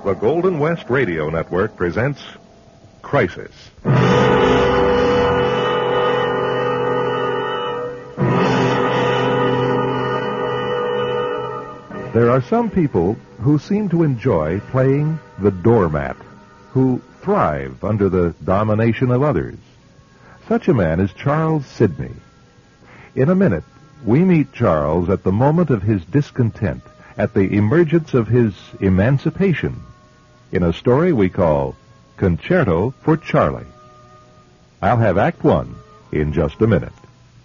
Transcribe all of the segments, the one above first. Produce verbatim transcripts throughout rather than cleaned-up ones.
The Golden West Radio Network presents Crisis. There are some people who seem to enjoy playing the doormat, who thrive under the domination of others. Such a man is Charles Sidney. In a minute, we meet Charles at the moment of his discontent, at the emergence of his emancipation, in a story we call Concerto for Charlie. I'll have Act One in just a minute.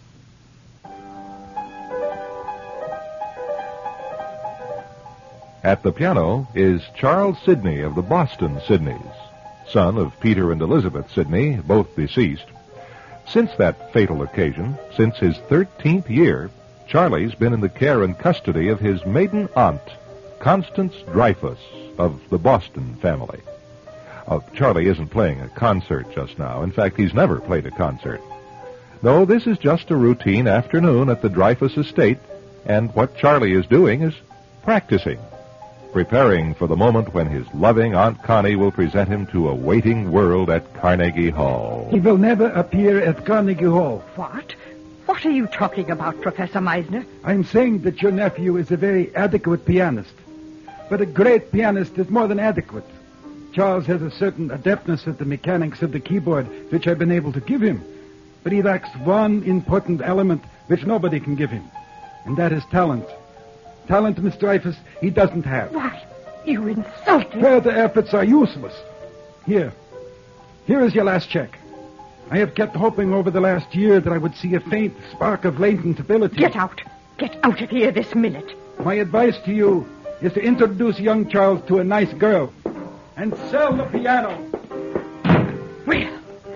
At the piano is Charles Sidney of the Boston Sidneys, son of Peter and Elizabeth Sidney, both deceased. Since that fatal occasion, since his thirteenth year, Charlie's been in the care and custody of his maiden aunt, Constance Dreyfus, of the Boston family. Uh, Charlie isn't playing a concert just now. In fact, he's never played a concert. No, this is just a routine afternoon at the Dreyfus estate, and what Charlie is doing is practicing, preparing for the moment when his loving Aunt Connie will present him to a waiting world at Carnegie Hall. He will never appear at Carnegie Hall. What? What are you talking about, Professor Meisner? I'm saying that your nephew is a very adequate pianist. But a great pianist is more than adequate. Charles has a certain adeptness at the mechanics of the keyboard, which I've been able to give him. But he lacks one important element which nobody can give him, and that is talent. Talent, Miss Dreyfus, he doesn't have. Why, you insult me. Further efforts are useless. Here. Here is your last check. I have kept hoping over the last year that I would see a faint spark of latent ability. Get out. Get out of here this minute. My advice to you is to introduce young Charles to a nice girl and sell the piano. Well.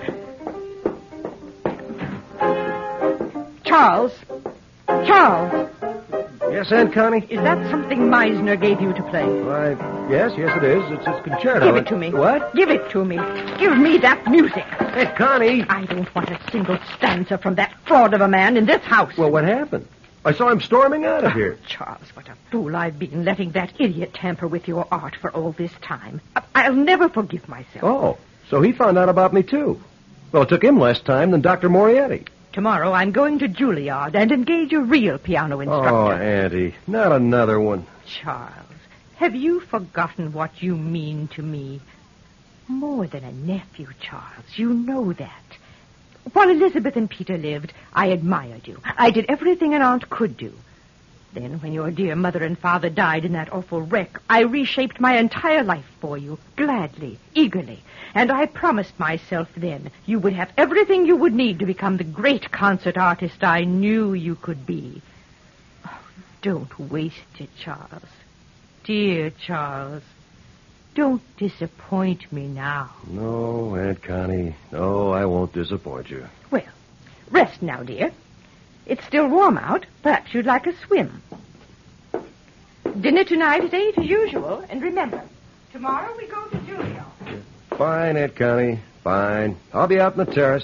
Charles. Charles. Yes, Aunt Connie? Is that something Meisner gave you to play? Why, yes, yes it is. It's his concerto. Give it to me. What? Give it to me. Give me that music. Aunt Connie! I don't want a single stanza from that fraud of a man in this house. Well, what happened? I saw him storming out of here. Oh, Charles, what a fool I've been, letting that idiot tamper with your art for all this time. I- I'll never forgive myself. Oh, so he found out about me, too. Well, it took him less time than Doctor Moriarty. Tomorrow I'm going to Juilliard and engage a real piano instructor. Oh, Auntie, not another one. Charles, have you forgotten what you mean to me? More than a nephew, Charles. You know that. While Elizabeth and Peter lived, I admired you. I did everything an aunt could do. Then, when your dear mother and father died in that awful wreck, I reshaped my entire life for you, gladly, eagerly. And I promised myself then you would have everything you would need to become the great concert artist I knew you could be. Oh, don't waste it, Charles. Dear Charles, don't disappoint me now. No, Aunt Connie. No, I won't disappoint you. Well, rest now, dear. It's still warm out. Perhaps you'd like a swim. Dinner tonight at eight as usual. And remember, tomorrow we go to Juilliard. Fine, Aunt Connie. Fine. I'll be out on the terrace.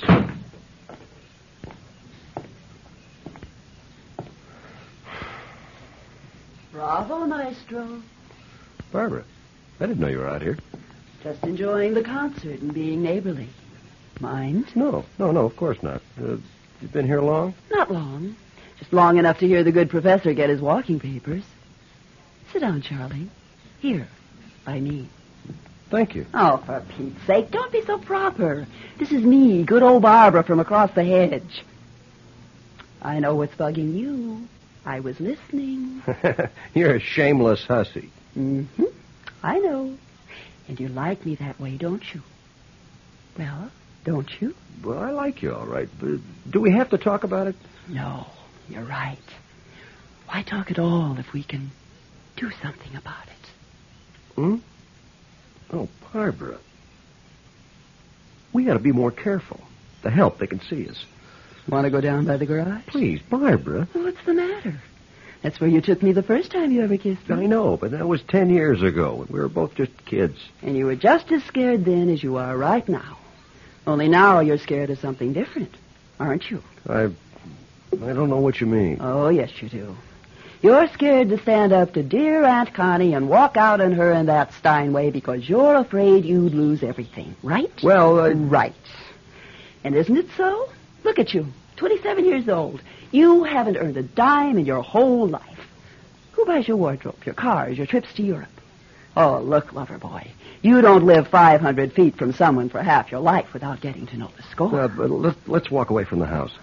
Bravo, Maestro. Barbara, I didn't know you were out here. Just enjoying the concert and being neighborly. Mind? No, no, no, of course not. Uh, you've been here long? Not long. Just long enough to hear the good professor get his walking papers. Sit down, Charlie. Here, by me. Thank you. Oh, for Pete's sake, don't be so proper. This is me, good old Barbara from across the hedge. I know what's bugging you. I was listening. You're a shameless hussy. Mm-hmm. I know. And you like me that way, don't you? Well, don't you? Well, I like you all right, but do we have to talk about it? No, you're right. Why talk at all if we can do something about it? Hmm? Oh, Barbara. We ought to be more careful. To help, they can see us. Want to go down by the garage? Please, Barbara. Well, what's the matter? That's where you took me the first time you ever kissed me. I know, but that was ten years ago, when we were both just kids. And you were just as scared then as you are right now. Only now you're scared of something different, aren't you? I... I don't know what you mean. Oh, yes, you do. You're scared to stand up to dear Aunt Connie and walk out on her in that Steinway because you're afraid you'd lose everything, right? Well, uh... Right. And isn't it so? Look at you, twenty-seven years old. You haven't earned a dime in your whole life. Who buys your wardrobe, your cars, your trips to Europe? Oh, look, lover boy, you don't live five hundred feet from someone for half your life without getting to know the score. Uh, but let's, let's walk away from the house.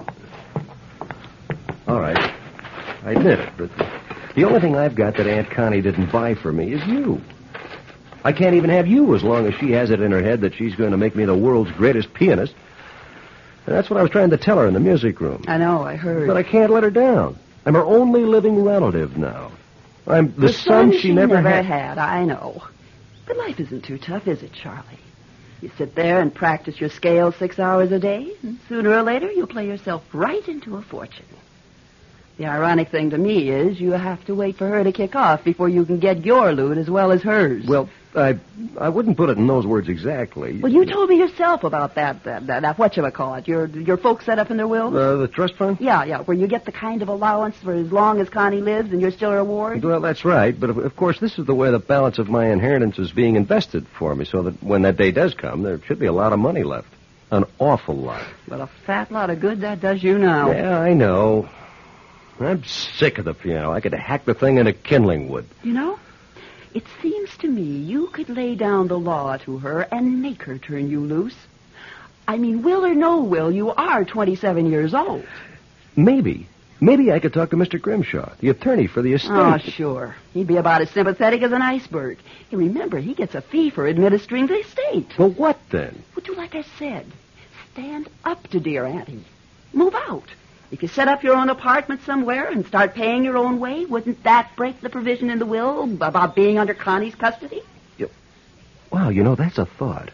All right. I admit it, but the only thing I've got that Aunt Connie didn't buy for me is you. I can't even have you as long as she has it in her head that she's going to make me the world's greatest pianist. And that's what I was trying to tell her in the music room. I know, I heard. But I can't let her down. I'm her only living relative now. I'm the, the son, son she, never, never had. had. I know. But life isn't too tough, is it, Charlie? You sit there and practice your scales six hours a day, and sooner or later you'll play yourself right into a fortune. The ironic thing to me is you have to wait for her to kick off before you can get your loot as well as hers. Well, I I wouldn't put it in those words exactly. Well, you told me yourself about that, that, that, that whatchamacallit, your, your folks set up in their will? Uh, the trust fund? Yeah, yeah, where you get the kind of allowance for as long as Connie lives and you're still her ward? Well, that's right, but of, of course this is the way the balance of my inheritance is being invested for me, so that when that day does come, there should be a lot of money left. An awful lot. Well, a fat lot of good that does you now. Yeah, I know. I'm sick of the piano. I could hack the thing into kindling wood. You know, it seems to me you could lay down the law to her and make her turn you loose. I mean, will or no will, you are twenty-seven years old. Maybe. Maybe I could talk to Mister Grimshaw, the attorney for the estate. Oh, sure. He'd be about as sympathetic as an iceberg. And remember, he gets a fee for administering the estate. Well, what then? Well, do like I said. Stand up to dear Auntie. Move out. If you set up your own apartment somewhere and start paying your own way, wouldn't that break the provision in the will about being under Connie's custody? You, wow, you know, that's a thought.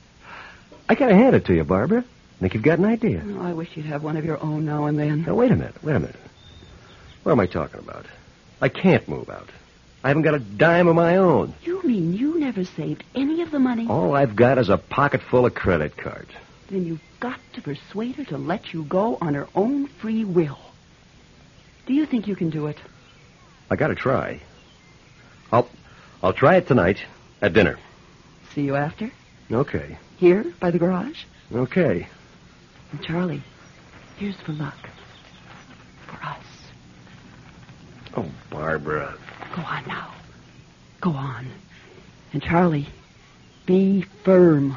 I gotta hand it to you, Barbara. Think you've got an idea. Oh, I wish you'd have one of your own now and then. Now, wait a minute, wait a minute. What am I talking about? I can't move out. I haven't got a dime of my own. You mean you never saved any of the money? All I've got is a pocket full of credit cards. Then you've got to persuade her to let you go on her own free will. Do you think you can do it? I gotta try. I'll I'll try it tonight at dinner. See you after? Okay. Here, by the garage? Okay. And Charlie, here's for luck. For us. Oh, Barbara. Go on now. Go on. And Charlie, be firm.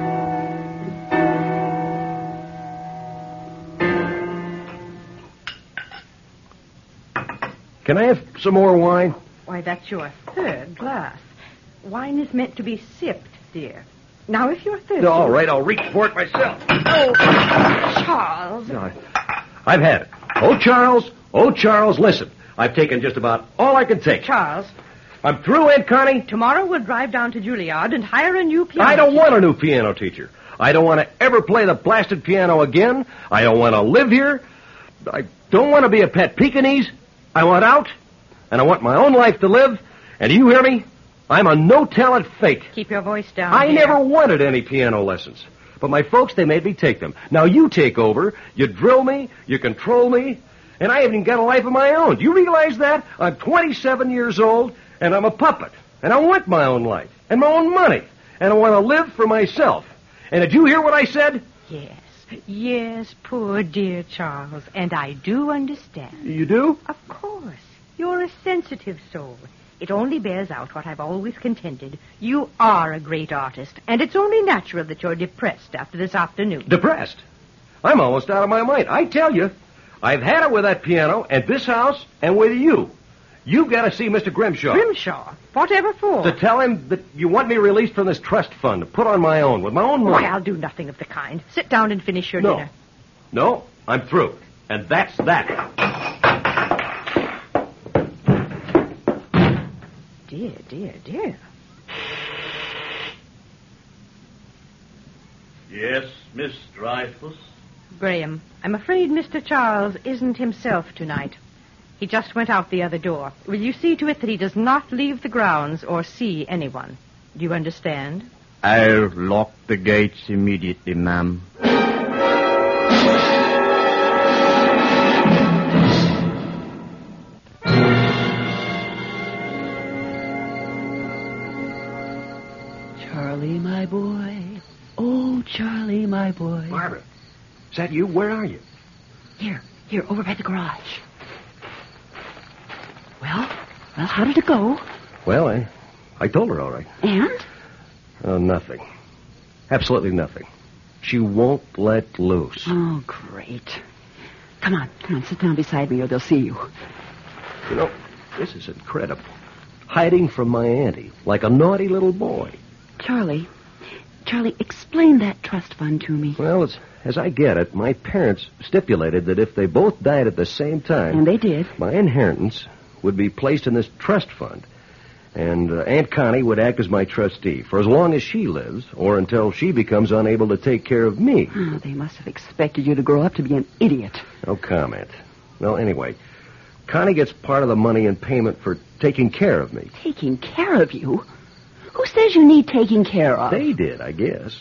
Can I have some more wine? Why, that's your third glass. Wine is meant to be sipped, dear. Now, if you're thirsty... All right, I'll reach for it myself. Oh, Charles. No, I, I've had it. Oh, Charles. Oh, Charles, listen. I've taken just about all I can take. Charles. I'm through, Aunt Connie. Tomorrow we'll drive down to Juilliard and hire a new piano I don't teacher. want a new piano teacher. I don't want to ever play the blasted piano again. I don't want to live here. I don't want to be a pet Pekingese. I want out, and I want my own life to live. And do you hear me? I'm a no-talent fake. Keep your voice down. I dear. never wanted any piano lessons. But my folks, they made me take them. Now you take over. You drill me. You control me. And I haven't even got a life of my own. Do you realize that? I'm twenty-seven years old, and I'm a puppet. And I want my own life, and my own money. And I want to live for myself. And did you hear what I said? Yes. Yes, poor dear Charles. And I do understand. You do? Of course. You're a sensitive soul. It only bears out what I've always contended. You are a great artist, and it's only natural that you're depressed after this afternoon. Depressed? I'm almost out of my mind. I tell you, I've had it with that piano, and this house, and with you. You've got to see Mister Grimshaw. Grimshaw? Whatever for? To tell him that you want me released from this trust fund to put on my own, with my own money. Why, I'll do nothing of the kind. Sit down and finish your No. dinner. No, I'm through. And that's that. Dear, dear, dear. Yes, Miss Dreyfus? Graham, I'm afraid Mister Charles isn't himself tonight. He just went out the other door. Will you see to it that he does not leave the grounds or see anyone? Do you understand? I'll lock the gates immediately, ma'am. Charlie, my boy. Oh, Charlie, my boy. Barbara, is that you? Where are you? Here, here, over by the garage. Well, well, how did it go? Well, I, I told her all right. And? Oh, nothing. Absolutely nothing. She won't let loose. Oh, great. Come on, come on, sit down beside me or they'll see you. You know, this is incredible. Hiding from my auntie like a naughty little boy. Charlie, Charlie, explain that trust fund to me. Well, as, as I get it, my parents stipulated that if they both died at the same time... And they did. My inheritance would be placed in this trust fund. And uh, Aunt Connie would act as my trustee for as long as she lives, or until she becomes unable to take care of me. Oh, they must have expected you to grow up to be an idiot. No comment. Well, anyway, Connie gets part of the money in payment for taking care of me. Taking care of you? Who says you need taking care of? They did, I guess.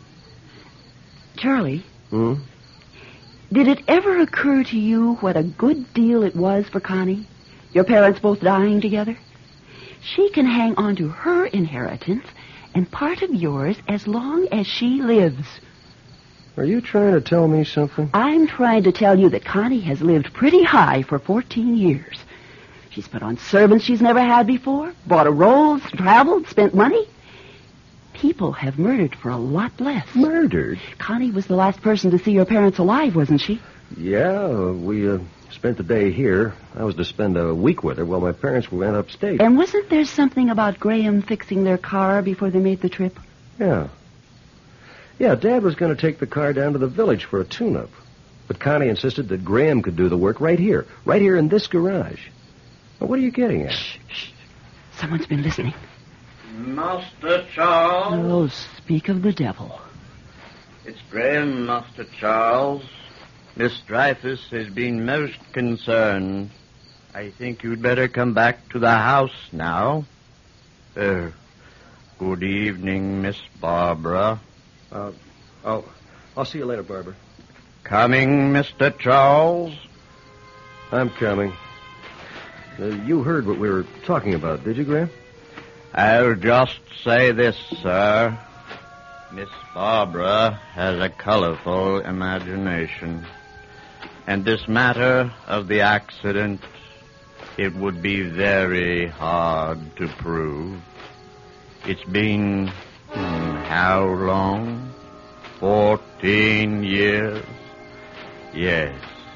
Charlie, Hmm? did it ever occur to you what a good deal it was for Connie? Your parents both dying together? She can hang on to her inheritance and part of yours as long as she lives. Are you trying to tell me something? I'm trying to tell you that Connie has lived pretty high for fourteen years. She's put on servants she's never had before, bought a Rolls, traveled, spent money. People have murdered for a lot less. Murdered? Connie was the last person to see your parents alive, wasn't she? Yeah, uh, we uh, spent the day here. I was to spend a week with her while my parents went upstate. And wasn't there something about Graham fixing their car before they made the trip? Yeah. Yeah, Dad was going to take the car down to the village for a tune-up. But Connie insisted that Graham could do the work right here. Right here in this garage. Well, what are you getting at? Shh, shh. Someone's been listening. Master Charles. Oh, speak of the devil. It's Graham, Master Charles. Miss Dreyfus has been most concerned. I think you'd better come back to the house now. Uh, good evening, Miss Barbara. Uh, I'll, I'll see you later, Barbara. Coming, Mister Charles? I'm coming. Uh, you heard what we were talking about, did you, Graham? I'll just say this, sir. Miss Barbara has a colorful imagination. And this matter of the accident, it would be very hard to prove. It's been, hmm, how long? Fourteen years? Yes,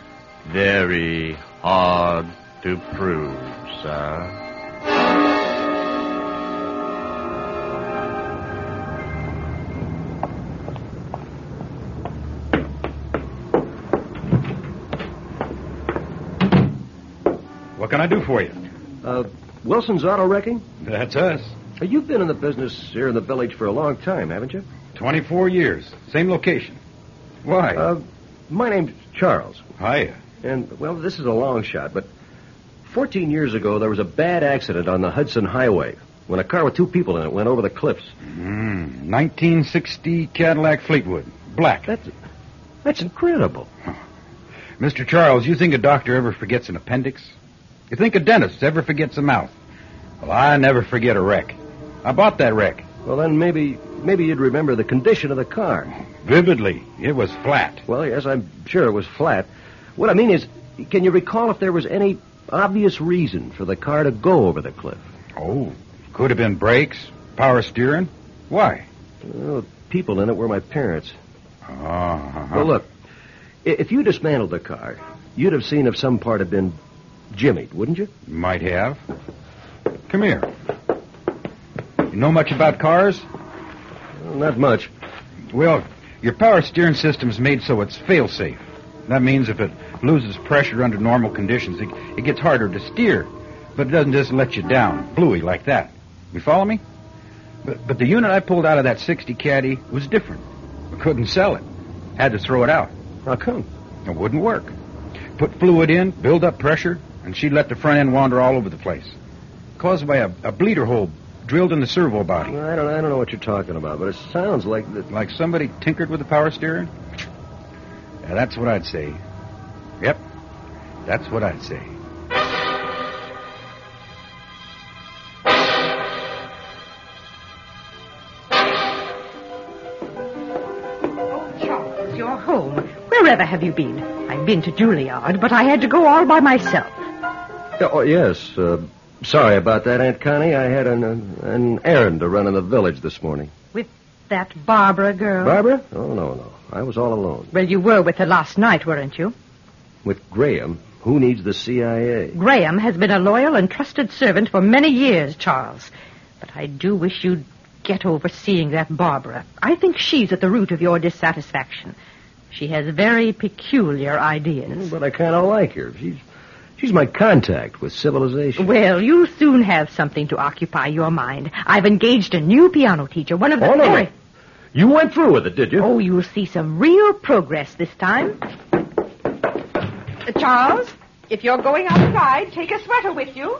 very hard to prove, sir. What can I do for you? Uh, Wilson's Auto Wrecking? That's us. Uh, you've been in the business here in the village for a long time, haven't you? Twenty-four years. Same location. Why? Uh, my name's Charles. Hiya. And, well, this is a long shot, but fourteen years ago there was a bad accident on the Hudson Highway when a car with two people in it went over the cliffs. Mm, nineteen sixty Cadillac Fleetwood. Black. That's, that's incredible. Mister Charles, you think a doctor ever forgets an appendix? You think a dentist ever forgets a mouth? Well, I never forget a wreck. I bought that wreck. Well, then maybe maybe you'd remember the condition of the car. Vividly. It was flat. Well, yes, I'm sure it was flat. What I mean is, can you recall if there was any obvious reason for the car to go over the cliff? Oh, could have been brakes, power steering. Why? Well, the people in it were my parents. Uh-huh. Well, look, i- if you dismantled the car, you'd have seen if some part had been jimmied, wouldn't you? Might have. Come here. You know much about cars? Well, not much. Well, your power steering system's made so it's fail-safe. That means if it loses pressure under normal conditions, it, it gets harder to steer. But it doesn't just let you down, bluey like that. You follow me? But, but the unit I pulled out of that sixty Caddy was different. I couldn't sell it. Had to throw it out. How come? It wouldn't work. Put fluid in, build up pressure, and she'd let the front end wander all over the place. Caused by a, a bleeder hole drilled in the servo body. Well, I don't, I don't know what you're talking about, but it sounds like that. Like somebody tinkered with the power steering? Yeah, that's what I'd say. Yep, that's what I'd say. home. Wherever have you been? I've been to Juilliard, but I had to go all by myself. Oh, yes. Uh, sorry about that, Aunt Connie. I had an, uh, an errand to run in the village this morning. With that Barbara girl? Barbara? Oh, no, no. I was all alone. Well, you were with her last night, weren't you? With Graham? Who needs the C I A? Graham has been a loyal and trusted servant for many years, Charles. But I do wish you'd get over seeing that Barbara. I think she's at the root of your dissatisfaction. She has very peculiar ideas. But I kind of like her. She's she's my contact with civilization. Well, you'll soon have something to occupy your mind. I've engaged a new piano teacher, one of the... Oh, no, very... no. You went through with it, did you? Oh, you'll see some real progress this time. Uh, Charles, if you're going outside, take a sweater with you.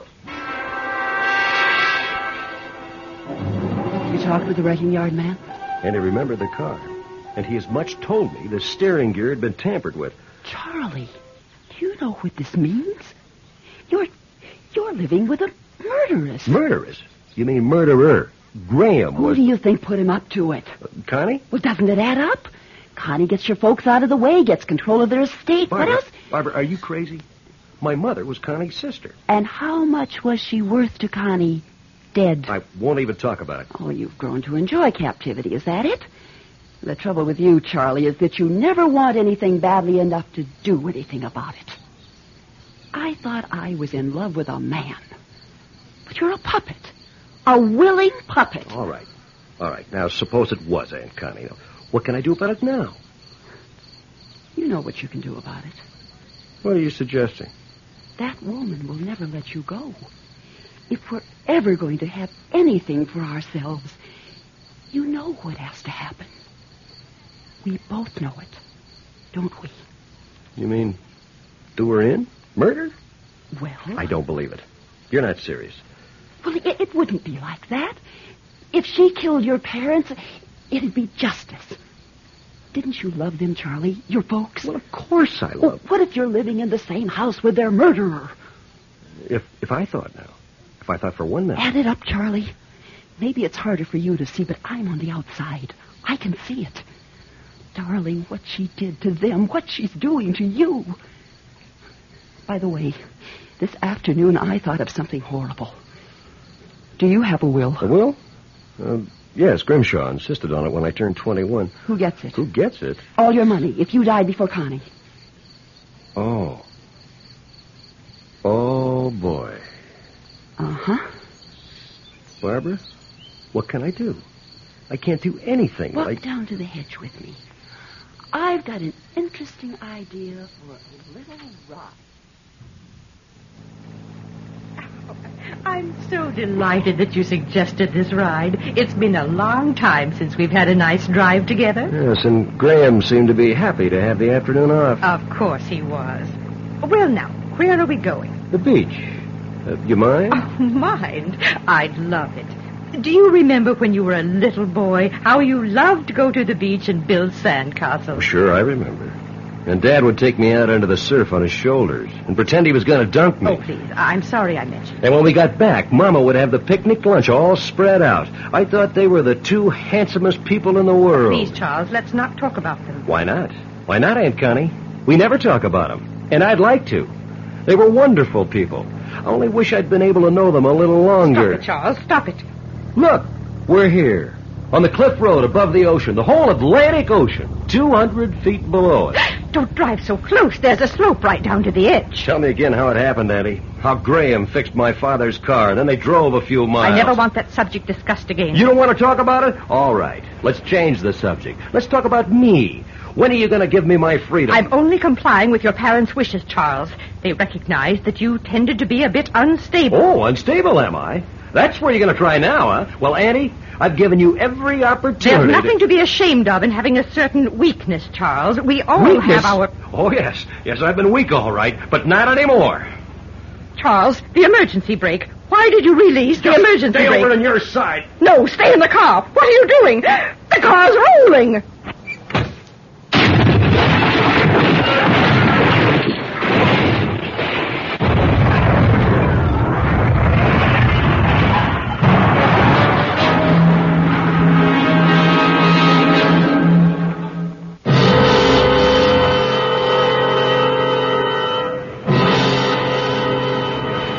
You talked with the wrecking yard man? And he remembered the car. And he as much told me the steering gear had been tampered with. Charlie, do you know what this means? You're you're living with a murderess. Murderess? You mean murderer? Graham Who was... do you think put him up to it? Uh, Connie? Well, doesn't it add up? Connie gets your folks out of the way, gets control of their estate. Barbara, What else? Barbara, are you crazy? My mother was Connie's sister. And how much was she worth to Connie dead? I won't even talk about it. Oh, you've grown to enjoy captivity. Is that it? The trouble with you, Charlie, is that you never want anything badly enough to do anything about it. I thought I was in love with a man. But you're a puppet. A willing puppet. All right. All right. Now, suppose it was Aunt Connie. What can I do about it now? You know what you can do about it. What are you suggesting? That woman will never let you go. If we're ever going to have anything for ourselves, you know what has to happen. We both know it, don't we? You mean do her in? Murder? Well... I don't believe it. You're not serious. Well, it, it wouldn't be like that. If she killed your parents, it'd be justice. Didn't you love them, Charlie? Your folks? Well, of course I Well, love what if you're living in the same house with their murderer? If if I thought now. If I thought for one minute. Add it up, Charlie. Maybe it's harder for you to see, but I'm on the outside. I can see it. Darling, what she did to them, what she's doing to you. By the way, this afternoon I thought of something horrible. Do you have a will? A will? Uh, yes, Grimshaw insisted on it when I turned twenty-one. Who gets it? Who gets it? All your money, if you died before Connie. Oh. Oh, boy. Uh-huh. Barbara, what can I do? I can't do anything. Walk like... down to the hedge with me. I've got an interesting idea for a little ride. I'm so delighted that you suggested this ride. It's been a long time since we've had a nice drive together. Yes, and Graham seemed to be happy to have the afternoon off. Of course he was. Well, now, where are we going? The beach. Uh, you mind? Oh, mind? I'd love it. Do you remember when you were a little boy, how you loved to go to the beach and build sandcastles? Sure, I remember. And Dad would take me out under the surf on his shoulders and pretend he was going to dunk me. Oh, please. I'm sorry I mentioned it. And when we got back, Mama would have the picnic lunch all spread out. I thought they were the two handsomest people in the world. Please, Charles, let's not talk about them. Why not? Why not, Aunt Connie? We never talk about them. And I'd like to. They were wonderful people. I only wish I'd been able to know them a little longer. Stop it, Charles. Stop it. Look, we're here. On the cliff road above the ocean. The whole Atlantic Ocean. two hundred feet below us. Don't drive so close. There's a slope right down to the edge. Tell me again how it happened, Auntie. How Graham fixed my father's car, and then they drove a few miles. I never want that subject discussed again. You don't want to talk about it? All right. Let's change the subject. Let's talk about me. When are you going to give me my freedom? I'm only complying with your parents' wishes, Charles. They recognize that you tended to be a bit unstable. Oh, unstable, am I? That's where you're going to try now, huh? Well, Auntie, I've given you every opportunity. There's nothing to be ashamed of in having a certain weakness, Charles. We all Weakness? have our... Oh, yes. Yes, I've been weak, all right, but not anymore. Charles, the emergency brake. Why did you release the Just emergency stay brake? over on your side. No, stay in the car. What are you doing? The car's rolling.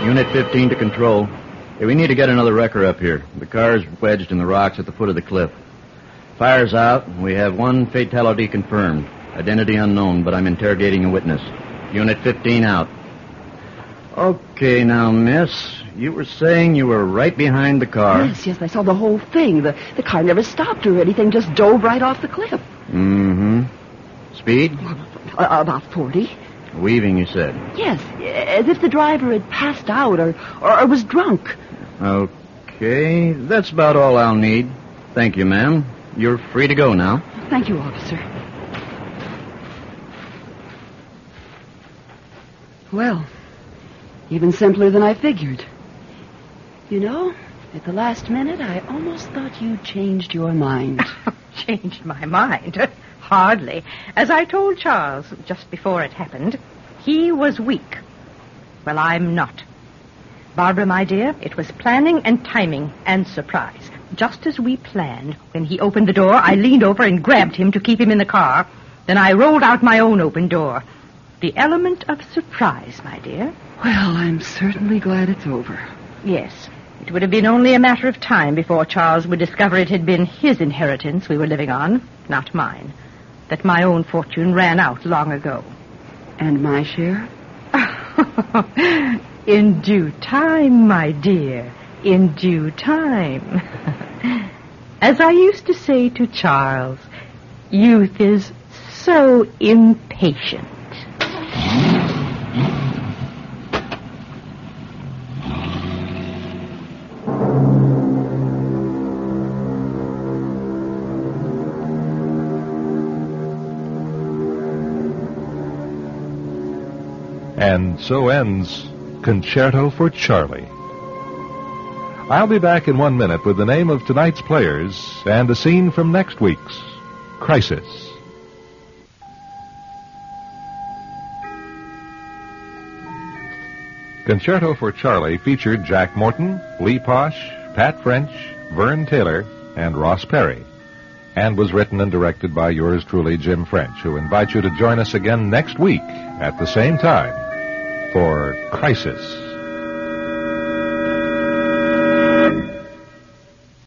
Unit fifteen to control. Hey, we need to get another wrecker up here. The car's wedged in the rocks at the foot of the cliff. Fire's out. We have one fatality confirmed. Identity unknown, but I'm interrogating a witness. Unit fifteen out. Okay, now, miss, you were saying you were right behind the car. Yes, yes, I saw the whole thing. The, the car never stopped or anything, just dove right off the cliff. Mm-hmm. Speed? Uh, about forty. Weaving, you said. Yes, as if the driver had passed out or, or, or was drunk. Okay, that's about all I'll need. Thank you, ma'am. You're free to go now. Thank you, officer. Well, even simpler than I figured. You know, at the last minute, I almost thought you changed your mind. Changed my mind? Hardly. As I told Charles just before it happened, he was weak. Well, I'm not. Barbara, my dear, it was planning and timing and surprise. Just as we planned, when he opened the door, I leaned over and grabbed him to keep him in the car. Then I rolled out my own open door. The element of surprise, my dear. Well, I'm certainly glad it's over. Yes. It would have been only a matter of time before Charles would discover it had been his inheritance we were living on, not mine. That my own fortune ran out long ago. And my share? In due time, my dear. In due time. As I used to say to Charles, youth is so impatient. And so ends Concerto for Charlie. I'll be back in one minute with the name of tonight's players and a scene from next week's Crisis. Concerto for Charlie featured Jack Morton, Lee Posh, Pat French, Vern Taylor, and Ross Perry, and was written and directed by yours truly, Jim French, who invites you to join us again next week at the same time for Crisis.